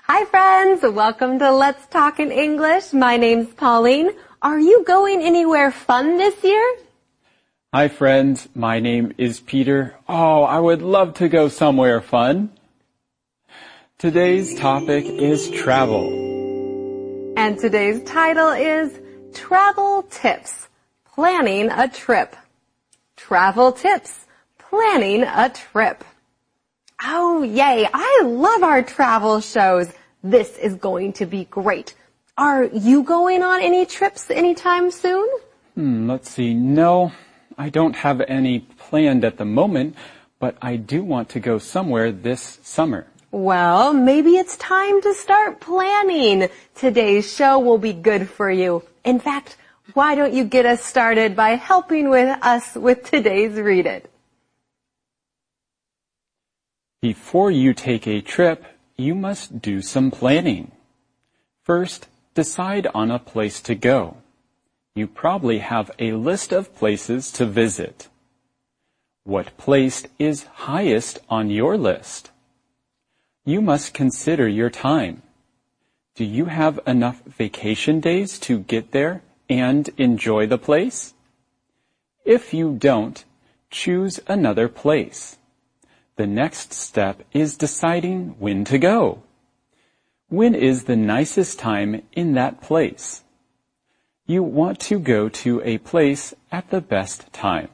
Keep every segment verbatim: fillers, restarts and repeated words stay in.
Hi friends, welcome to Let's Talk in English. My name's Pauline. Are you going anywhere fun this year? Hi friends, my name is Peter. Oh, I would love to go somewhere fun. Today's topic is travel. And today's title is Travel Tips, Planning a Trip. Travel Tips, Planning a Trip. Oh, yay. I love our travel shows. This is going to be great. Are you going on any trips anytime soon? Hmm, let's see. No, I don't have any planned at the moment, but I do want to go somewhere this summer. Well, maybe it's time to start planning. Today's show will be good for you. In fact, why don't you get us started by helping with us with today's Read It? Before you take a trip, you must do some planning. First, decide on a place to go. You probably have a list of places to visit. What place is highest on your list? You must consider your time. Do you have enough vacation days to get there and enjoy the place? If you don't, choose another place. The next step is deciding when to go. When is the nicest time in that place? You want to go to a place at the best time.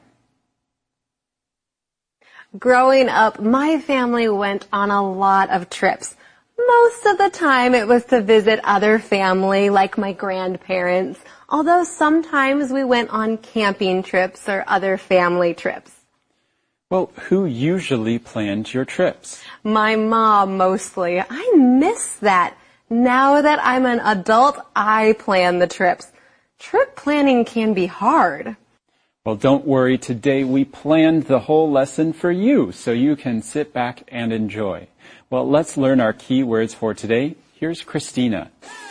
Growing up, my family went on a lot of trips. Most of the time it was to visit other family like my grandparents, although sometimes we went on camping trips or other family trips. Well, who usually planned your trips? My mom, mostly. I miss that. Now that I'm an adult, I plan the trips. Trip planning can be hard. Well, don't worry. Today we planned the whole lesson for you, so you can sit back and enjoy. Well, let's learn our key words for today. Here's Christina.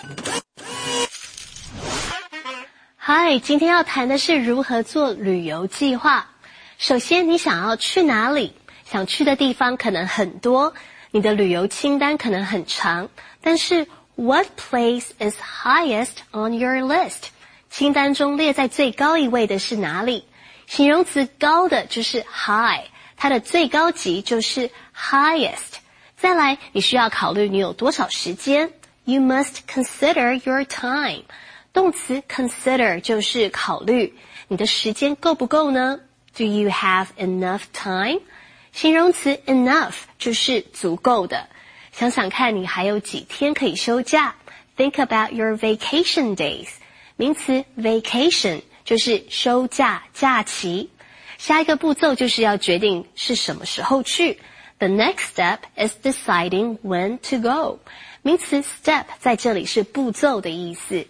Hi, 今天要谈的是如何做旅游计划。首先，你想要去哪里？想去的地方可能很多，你的旅游清单可能很长。但是 ，What place is highest on your list？ 清单中列在最高一位的是哪里？形容词高的就是 high， 它的最高级就是 highest。再来，你需要考虑你有多少时间。You must consider your time。动词 consider 就是考虑，你的时间够不够呢？Do you have enough time? 形容词 enough 就是足够的。想想看你还有几天可以休假。Think about your vacation days. 名词 vacation 就是休假、假期。下一个步骤就是要决定是什么时候去。The next step is deciding when to go. 名词 step 在这里是步骤的意思。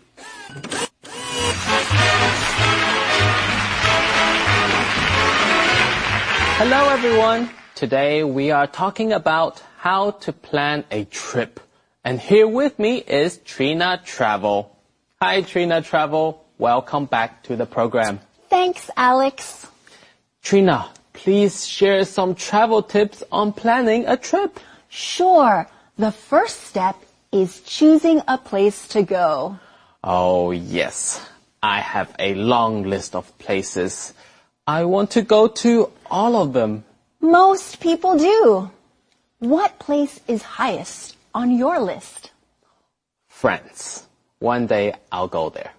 Hello everyone. Today we are talking about how to plan a trip. And here with me is Trina Travel. Hi Trina Travel. Welcome back to the program. Thanks, Alex. Trina, please share some travel tips on planning a trip. Sure. The first step is choosing a place to go. Oh yes. I have a long list of places. I want to go to all of them. Most people do. What place is highest on your list? France. One day I'll go there.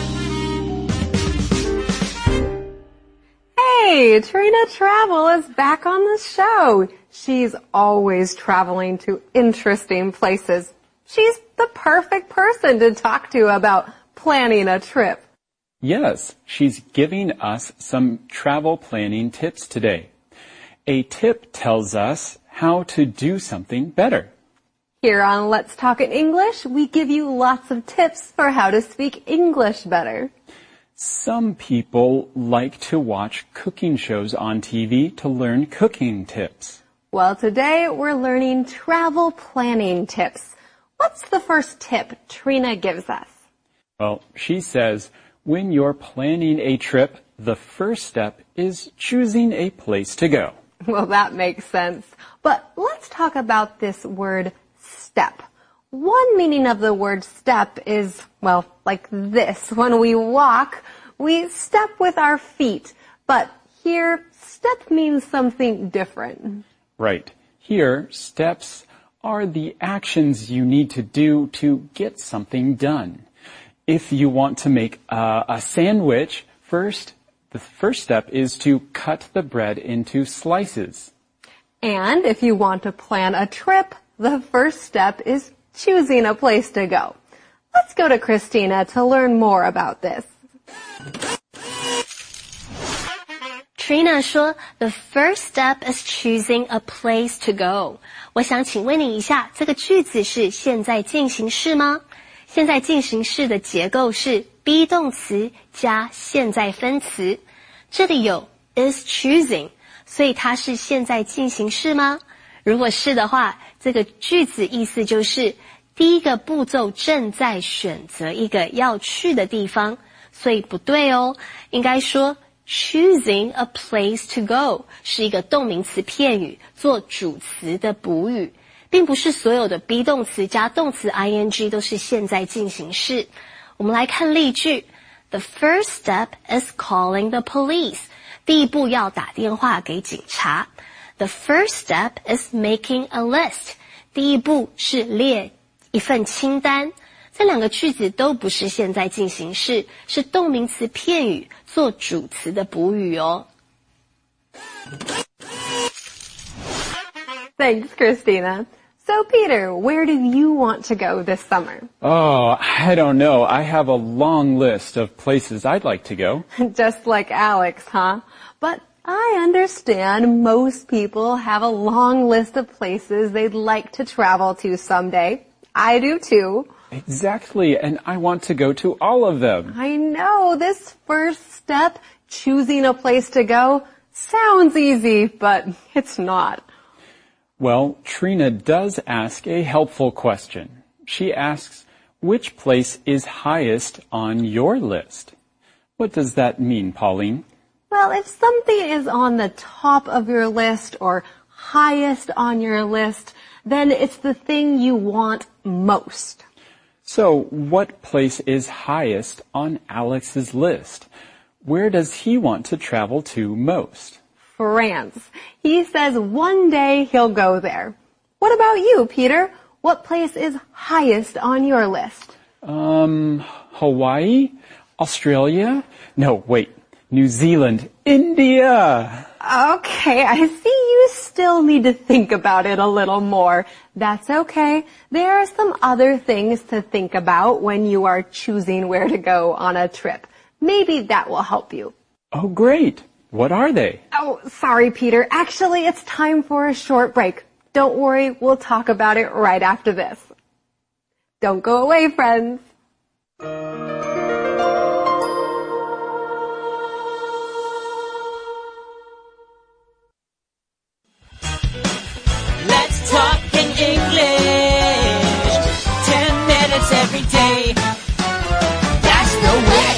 Hey, Trina Travel is back on the show. She's always traveling to interesting places. She's the perfect person to talk to about planning a trip. Yes, she's giving us some travel planning tips today. A tip tells us how to do something better. Here on Let's Talk in English, we give you lots of tips for how to speak English better. Some people like to watch cooking shows on T V to learn cooking tips. Well, today we're learning travel planning tips. What's the first tip Trina gives us? Well, she says, when you're planning a trip, the first step is choosing a place to go. Well, that makes sense. But let's talk about this word step. One meaning of the word step is, well, like this. When we walk, we step with our feet. But here, step means something different. Right. Here, steps are the actions you need to do to get something done. If you want to make a, a sandwich, first, the first step is to cut the bread into slices. And if you want to plan a trip, the first step is choosing a place to go. Let's go to Christina to learn more about this. Trina 说 The first step is choosing a place to go. 我想请问你一下，这个句子是现在进行式吗？现在进行式的结构是 be 动词加现在分词。这里有 is choosing， 所以它是现在进行式吗？如果是的话，这个句子意思就是第一个步骤正在选择一个要去的地方，所以不对哦，应该说choosing a place to go 是一个动名词片语，做主词的补语，并不是所有的 be 动词加动词 ing 都是现在进行式。我们来看例句 The first step is calling the police. 第一步要打电话给警察。The first step is making a list. 第一步是列一份清单。这两个句子都不是现在进行式，是动名词片语，做主词的补语哦。 Thanks, Christina. So, Peter, where do you want to go this summer? Oh, I don't know. I have a long list of places I'd like to go. Just like Alex, huh? But I understand most people have a long list of places they'd like to travel to someday. I do too. Exactly, and I want to go to all of them. I know. This first step, choosing a place to go, sounds easy, but it's not. Well, Trina does ask a helpful question. She asks, which place is highest on your list? What does that mean, Pauline? Well, if something is on the top of your list or highest on your list, then it's the thing you want most. So, what place is highest on Alex's list? Where does he want to travel to most? France. He says one day he'll go there. What about you, Peter? What place is highest on your list? Um, Hawaii? Australia? No, wait. New Zealand. India! Okay, I see you still need to think about it a little more. That's okay. There are some other things to think about when you are choosing where to go on a trip. Maybe that will help you. Oh, great. What are they? Oh, sorry, Peter. Actually, it's time for a short break. Don't worry, we'll talk about it right after this. Don't go away, friends. Let's talk in English. Ten minutes every day. That's the way.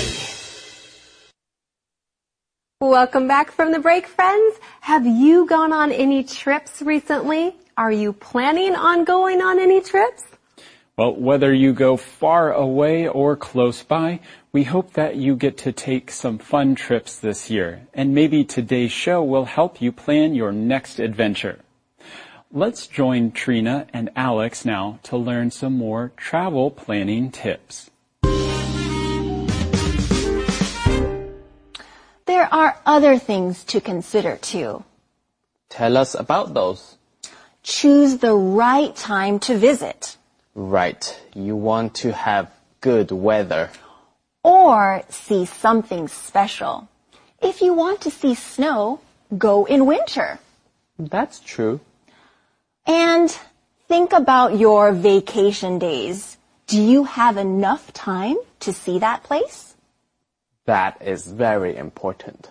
Welcome back from the break, friends. Have you gone on any trips recently? Are you planning on going on any trips? Well, whether you go far away or close by, we hope that you get to take some fun trips this year. And maybe today's show will help you plan your next adventure. Let's join Trina and Alex now to learn some more travel planning tips. There are other things to consider too. Tell us about those. Choose the right time to visit. Right. You want to have good weather. Or see something special. If you want to see snow, go in winter. That's true. And think about your vacation days. Do you have enough time to see that place? That is very important.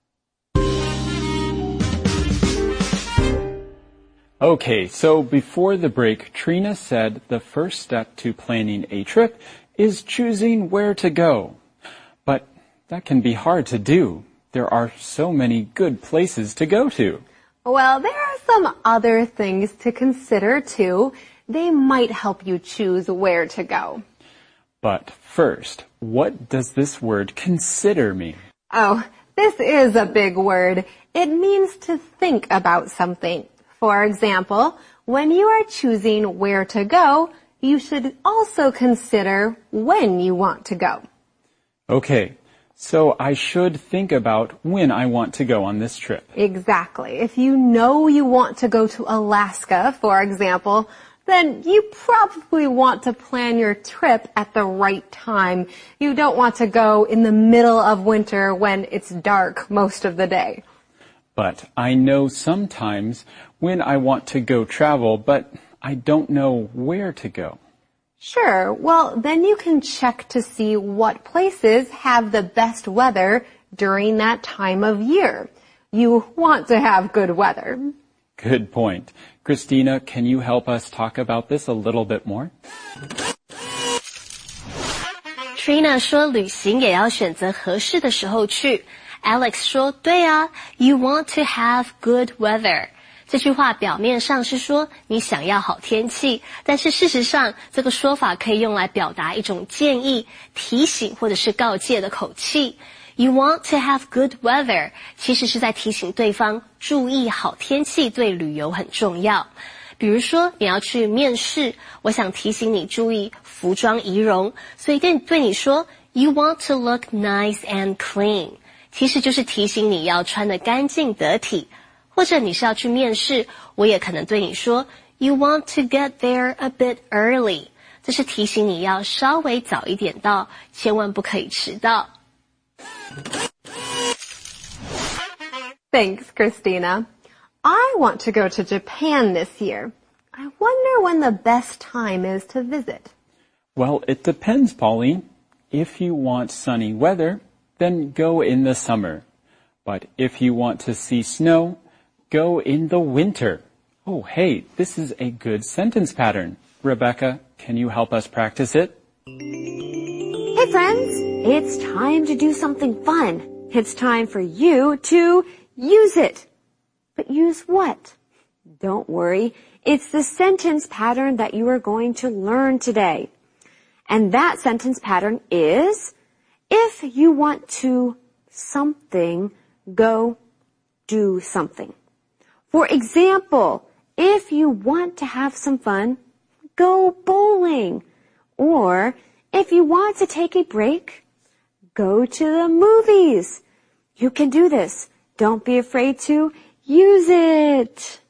Okay, so before the break, Trina said the first step to planning a trip is choosing where to go. But that can be hard to do. There are so many good places to go to. Well, there are some other things to consider too. They might help you choose where to go. But first, what does this word consider mean? Oh, this is a big word. It means to think about something. For example, when you are choosing where to go, you should also consider when you want to go. Okay, so I should think about when I want to go on this trip. Exactly. If you know you want to go to Alaska, for example, then you probably want to plan your trip at the right time. You don't want to go in the middle of winter when it's dark most of the day. But I know sometimes when I want to go travel, but I don't know where to go. Sure. Well, then you can check to see what places have the best weather during that time of year. You want to have good weather. Good point. Christina, can you help us talk about this a little bit more? Trina 说旅行也要选择合适的时候去。Alex 说对啊 ，You want to have good weather。这句话表面上是说你想要好天气，但是事实上这个说法可以用来表达一种建议、提醒或者是告诫的口气。You want to have good weather 其实是在提醒对方注意好天气对旅游很重要。比如说你要去面试，我想提醒你注意服装仪容，所以对对你说 You want to look nice and clean 其实就是提醒你要穿得干净得体。或者你是要去面试，我也可能对你说 You want to get there a bit early 这是提醒你要稍微早一点到，千万不可以迟到。 Thanks, Christina. I want to go to Japan this year. I wonder when the best time is to visit. Well, it depends, Pauline. If you want sunny weather, then go in the summer. But if you want to see snow, go in the winter. Oh, hey, this is a good sentence pattern. Rebecca, can you help us practice it? Hey friends, it's time to do something fun. It's time for you to use it. But use what? Don't worry, it's the sentence pattern that you are going to learn today. And that sentence pattern is, if you want to something, go do something. For example, if you want to have some fun, go bowling. Or if you want to take a break, go to the movies. You can do this. Don't be afraid to use it.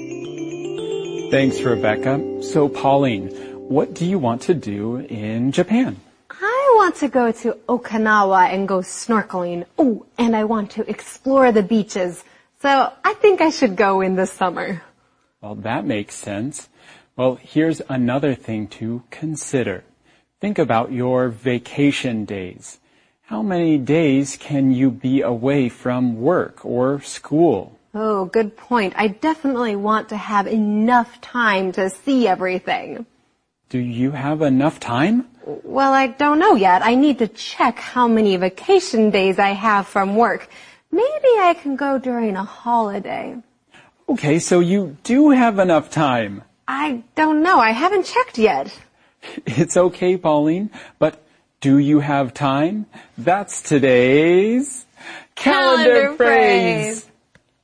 Thanks, Rebecca. So, Pauline, what do you want to do in Japan? I want to go to Okinawa and go snorkeling. Oh, and I want to explore the beaches. So I think I should go in the summer. Well, that makes sense. Well, here's another thing to consider. Think about your vacation days. How many days can you be away from work or school? Oh, good point. I definitely want to have enough time to see everything. Do you have enough time? Well, I don't know yet. I need to check how many vacation days I have from work. Maybe I can go during a holiday. Okay, so you do have enough time. I don't know. I haven't checked yet. It's okay, Pauline, but do you have time? That's today's calendar, Calendar phrase. phrase.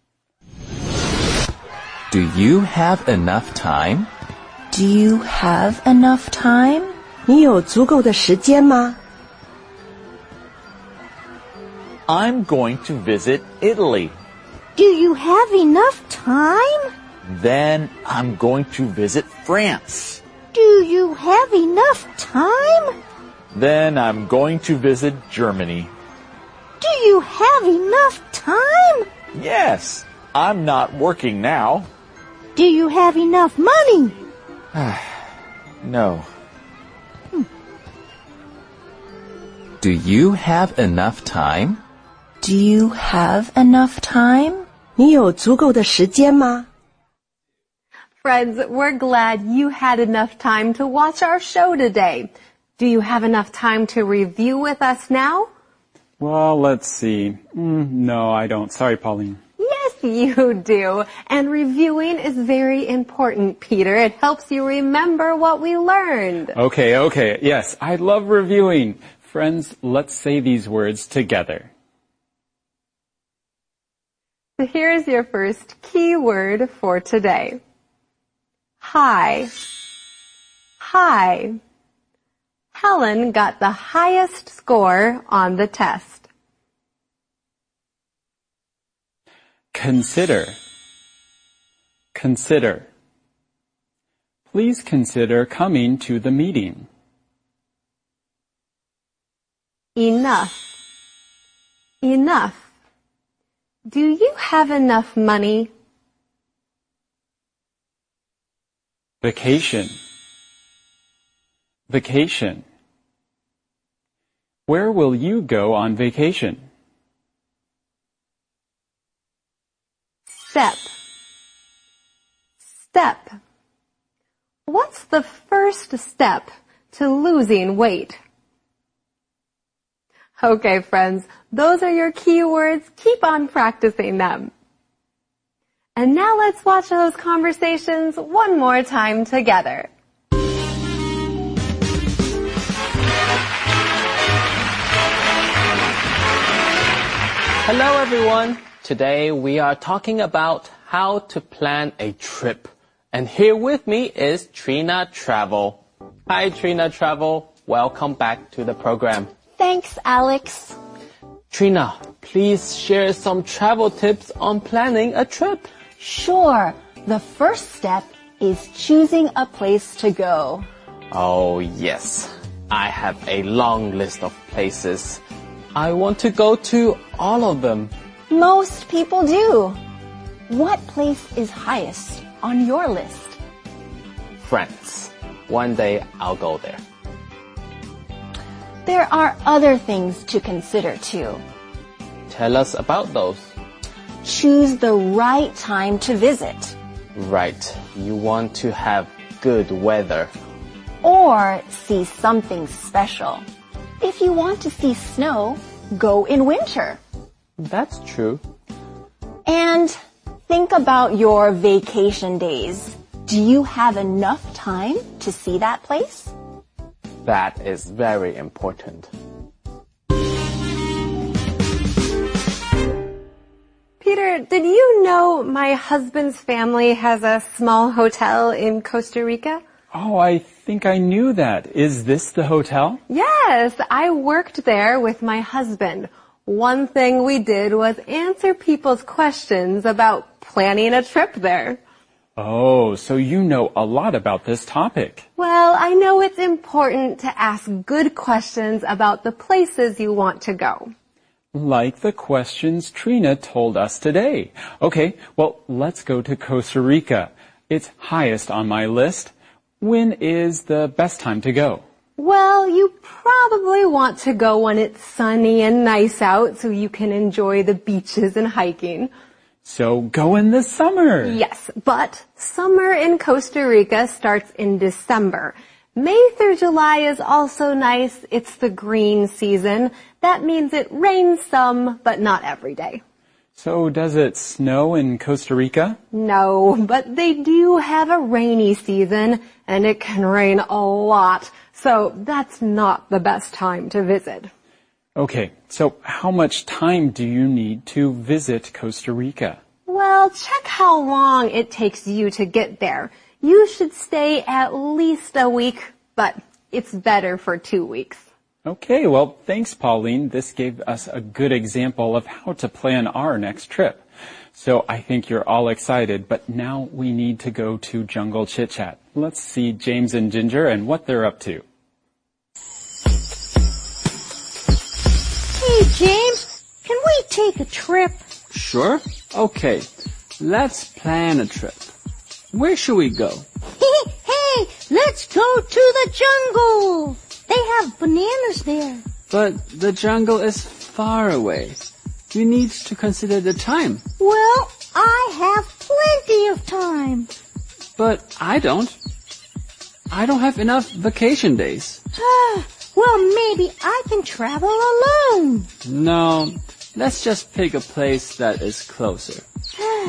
Do you have enough time? Do you have enough time? 你有足够的时间吗？ I'm going to visit Italy. Do you have enough time? Then I'm going to visit France. Do you have enough time? Then I'm going to visit Germany. Do you have enough time? Yes, I'm not working now. Do you have enough money? No. Do you have enough time? Do you have enough time? 你有足够的时间吗？ Friends, we're glad you had enough time to watch our show today. Do you have enough time to review with us now? Well, let's see. Mm, no, I don't. Sorry, Pauline. Yes, You do. And reviewing is very important, Peter. It helps you remember what we learned. Okay, okay. Yes, I love reviewing. Friends, let's say these words together. So here's your first key word for today. High. High. Helen got the highest score on the test. Consider. Consider. Please consider coming to the meeting. Enough. Enough. Do you have enough money? Vacation. Vacation. Where will you go on vacation? Step. Step. What's the first step to losing weight? Okay, friends, those are your key words. Keep on practicing them. And now let's watch those conversations one more time together. Hello everyone. Today we are talking about how to plan a trip. And here with me is Trina Travel. Hi Trina Travel. Welcome back to the program. Thanks, Alex. Trina, please share some travel tips on planning a trip. Sure. The first step is choosing a place to go. Oh yes. I have a long list of places. I want to go to all of them. Most people do. What place is highest on your list? France. One day I'll go there. There are other things to consider too. Tell us about those. Choose the right time to visit. Right. You want to have good weather. Or see something special. If you want to see snow, go in winter. That's true. And think about your vacation days. Do you have enough time to see that place? That is very important. Peter, did you know my husband's family has a small hotel in Costa Rica? Oh, I think I knew that. Is this the hotel? Yes, I worked there with my husband. One thing we did was answer people's questions about planning a trip there. Oh, so you know a lot about this topic. Well, I know it's important to ask good questions about the places you want to go. Like the questions Trina told us today. Okay, well, let's go to Costa Rica. It's highest on my list. When is the best time to go? Well, you probably want to go when it's sunny and nice out so you can enjoy the beaches and hiking. So go in the summer. Yes, but summer in Costa Rica starts in December. May through July is also nice. It's the green season. That means it rains some, but not every day. So does it snow in Costa Rica? No, but they do have a rainy season, and it can rain a lot. So that's not the best time to visit. Okay, so how much time do you need to visit Costa Rica? Well, check how long it takes you to get there. You should stay at least a week, but it's better for two weeks. Okay, well, thanks, Pauline. This gave us a good example of how to plan our next trip. So I think you're all excited, but now we need to go to Jungle Chit Chat. Let's see James and Ginger and what they're up to. Hey, James, can we take a trip? Sure. Okay, let's plan a trip. Where should we go? Hey, let's go to the jungle. They have bananas there. But the jungle is far away. You need to consider the time. Well, I have plenty of time. But I don't. I don't have enough vacation days. Well, maybe I can travel alone. No, let's just pick a place that is closer.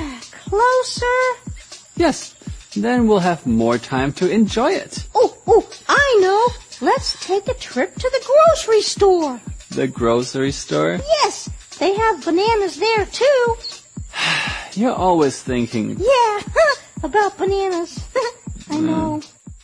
closer? Yes, then we'll have more time to enjoy it. Oh, oh, I know. Let's take a trip to the grocery store. The grocery store? Yes, they have bananas there too. You're always thinking. Yeah, about bananas. I know.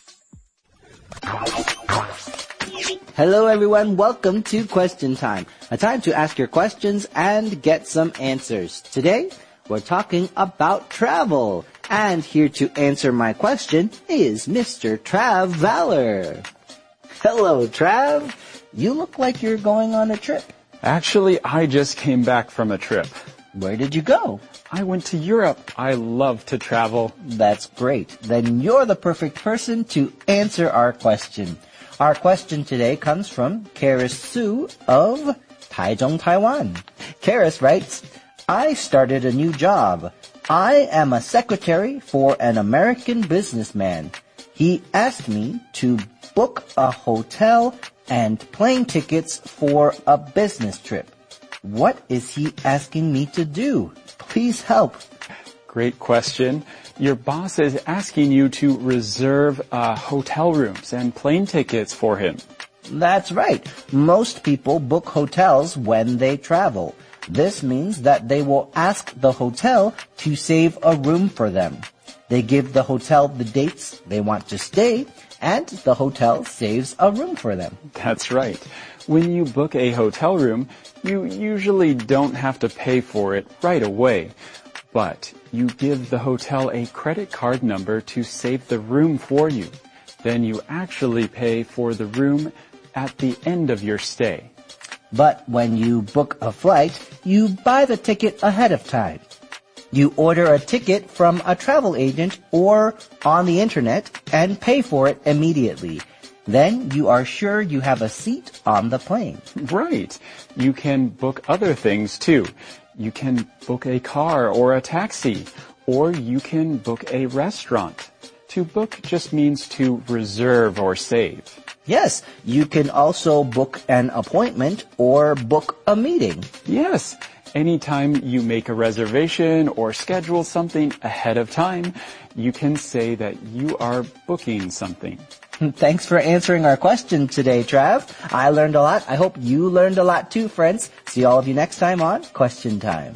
Hello everyone, welcome to Question Time, a time to ask your questions and get some answers. Today, we're talking about travel. And here to answer my question is Mister Trav Valor. Hello, Trav. You look like you're going on a trip. Actually, I just came back from a trip. Where did you go? I went to Europe. I love to travel. That's great. Then you're the perfect person to answer our question. Our question today comes from Karis Su of Taichung, Taiwan. Karis writes, I started a new job. I am a secretary for an American businessman. He asked me to book a hotel and plane tickets for a business trip. What is he asking me to do? Please help. Great question. Your boss is asking you to reserve uh, hotel rooms and plane tickets for him. That's right. Most people book hotels when they travel. This means that they will ask the hotel to save a room for them. They give the hotel the dates they want to stay, and the hotel saves a room for them. That's right. When you book a hotel room, you usually don't have to pay for it right away. But you give the hotel a credit card number to save the room for you. Then you actually pay for the room at the end of your stay. But when you book a flight, you buy the ticket ahead of time. You order a ticket from a travel agent or on the internet and pay for it immediately. Then you are sure you have a seat on the plane. Right. You can book other things too. You can book a car or a taxi, or you can book a restaurant. To book just means to reserve or save. Yes, you can also book an appointment or book a meeting. Yes, anytime you make a reservation or schedule something ahead of time, you can say that you are booking something. Thanks for answering our question today, Trav. I learned a lot. I hope you learned a lot too, friends. See all of you next time on Question Time.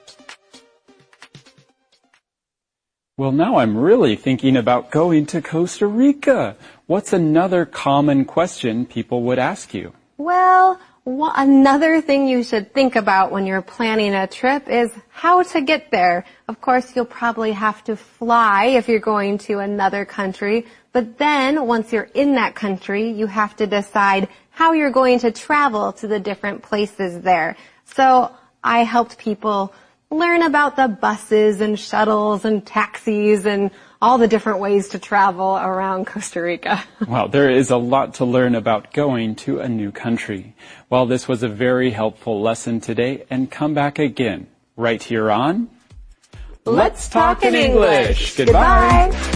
Well, now I'm really thinking about going to Costa Rica. What's another common question people would ask you? Well, wh- another thing you should think about when you're planning a trip is how to get there. Of course, you'll probably have to fly if you're going to another country. But then, once you're in that country, you have to decide how you're going to travel to the different places there. So I helped people learn about the buses and shuttles and taxis and all the different ways to travel around Costa Rica. Well, there is a lot to learn about going to a new country. Well, this was a very helpful lesson today, and come back again right here on Let's Talk in English. Goodbye.